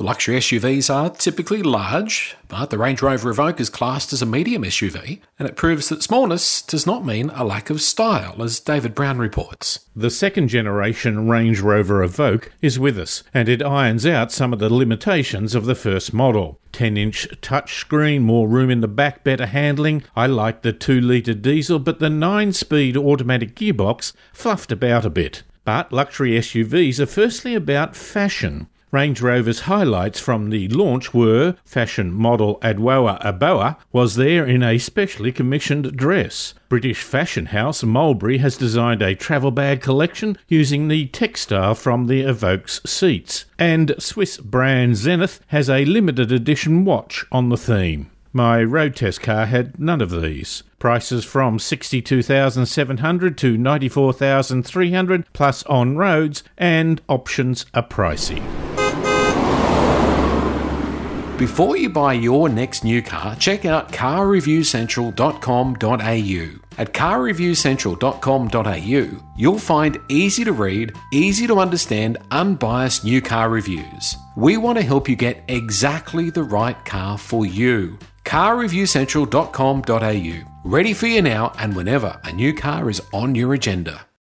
Luxury SUVs are typically large, but the Range Rover Evoque is classed as a medium SUV, and it proves that smallness does not mean a lack of style, as David Brown reports. The second generation Range Rover Evoque is with us, and it irons out some of the limitations of the first model. 10-inch touchscreen, more room in the back, better handling. I like the 2-litre diesel, but the 9-speed automatic gearbox fluffed about a bit. But luxury SUVs are firstly about fashion. Range Rover's highlights from the launch were fashion model Adwoa Aboa was there in a specially commissioned dress. British fashion house Mulberry has designed a travel bag collection using the textile from the Evoque's seats. And Swiss brand Zenith has a limited edition watch on the theme. My road test car had none of these. Prices from $62,700 to $94,300 plus on roads, and options are pricey. Before you buy your next new car, check out carreviewcentral.com.au. At carreviewcentral.com.au, you'll find easy to read, easy to understand, unbiased new car reviews. We want to help you get exactly the right car for you. carreviewcentral.com.au. Ready for you now and whenever a new car is on your agenda.